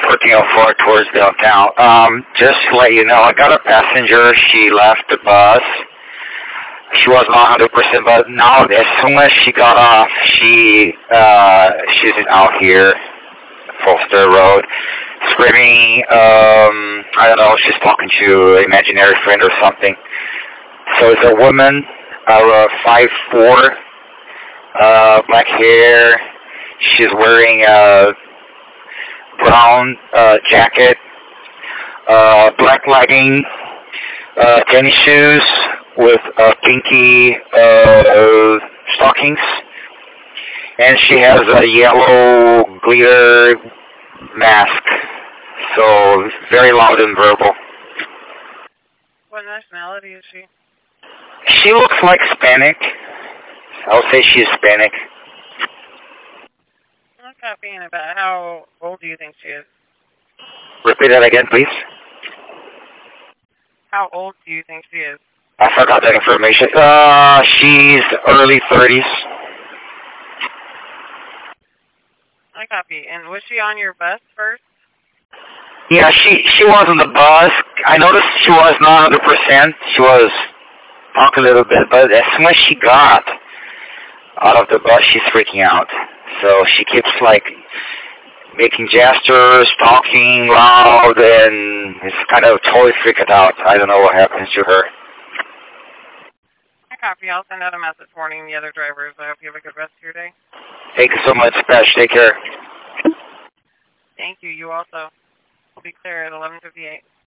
1404 towards downtown. Just to let you know, I got a passenger. She left the bus. She was not 100%, but now as soon as she got off, she's out here, Foster Road, screaming. I don't know. She's talking to an imaginary friend or something. So it's a woman, 5'4", black hair. She's wearing a brown jacket, black legging, tennis shoes with pinky stockings, and she has a yellow glitter mask. So very loud and verbal. What nationality is she? She looks like Hispanic. I'll say she's Hispanic. I'm copying about how old do you think she is? Repeat that again, please. How old do you think she is? I forgot that information. She's early 30s. I copy. And was she on your bus first? Yeah, she was on the bus. I noticed she was not 100%. She was talking a little bit, but as soon as she got out of the bus, she's freaking out. So she keeps like making gestures, talking loud, and it's kind of totally freaked out. I don't know what happens to her. I copy. I'll send out a message warning the other drivers. I hope you have a good rest of your day. Thank you so much, Dispatch. Take care. Thank you. You also. Will be clear at 11:58.